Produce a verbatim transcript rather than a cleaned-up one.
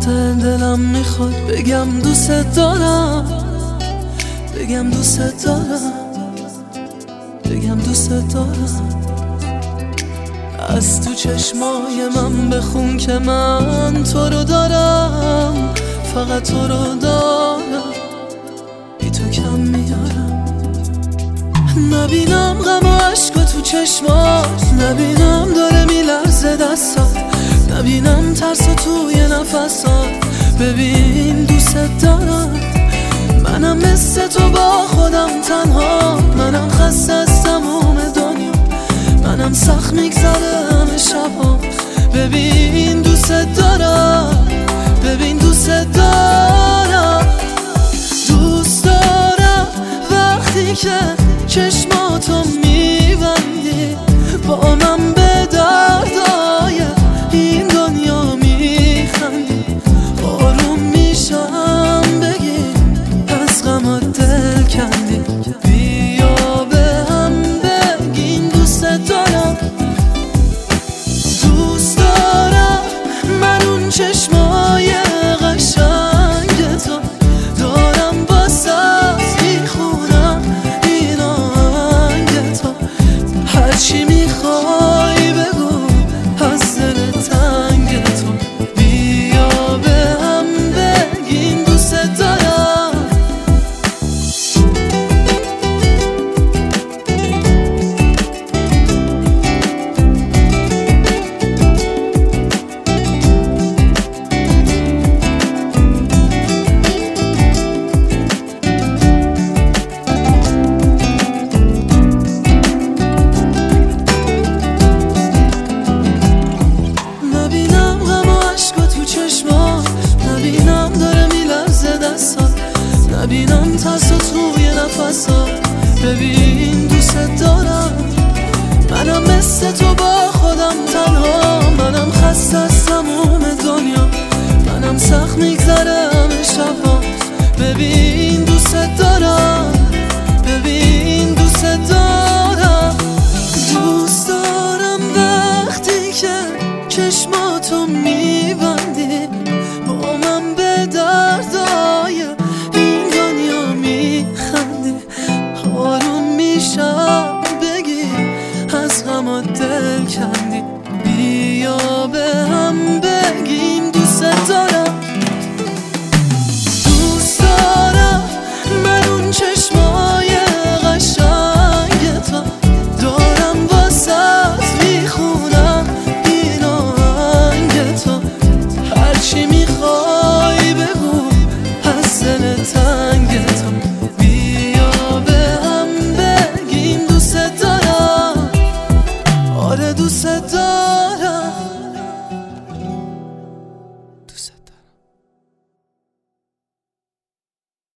وقت دلم میخواد بگم دوست دارم، بگم دوست دارم، بگم دوست دارم. از تو چشمای من بخون که من تو رو دارم، فقط تو رو دارم، بی تو کم میارم. نبینم غم و عشق تو چشمات، نبینم داره میلرزه دستات، نبینم ترس توی نفسات. ببین دوست دارم، منم مثل تو با خودم تنها، منم خسته از تموم دنیا، منم سخت میگذره همه شبا. ببین دوست دارم، ببین دوست دارم، دوست دارم وقتی که چشماتو میبندی با من به دردای این دنیا میخندی. آروم میشم بگی از غمات دل کندی، بیا به هم بگین دوست دارم. دوست دارم من اون چشمای قشنگ تو دارم، واسه میخونم این آهنگ تو. هرچی میخوای بگو از دل تنگ تو، بیا به هم بگین دوست دارم. نبینم داره میلرزه دستات، نبینم ترس توی نفسات. ببین دوست دارم، منم مثل تو با خودم تنها، منم خسته از تموم دنیا، منم سخت میگذره همه شبا. ببین دوست دارم، ببین دوست دارم، دوست دارم وقتی که چشماتو میبندی با من به دردای این دنیا میخندی. آروم میشم بگی از غمات دل کندی، بیا به هم بگیم دوست دارم. دوست دارم من اون چشمای قشنگ تو دارم، واسه میخونم این آهنگ تو. هرچی میخوای بگو از دل تنگ تو، بیا به هم بگیم دوست دارم. آره دوست دارم.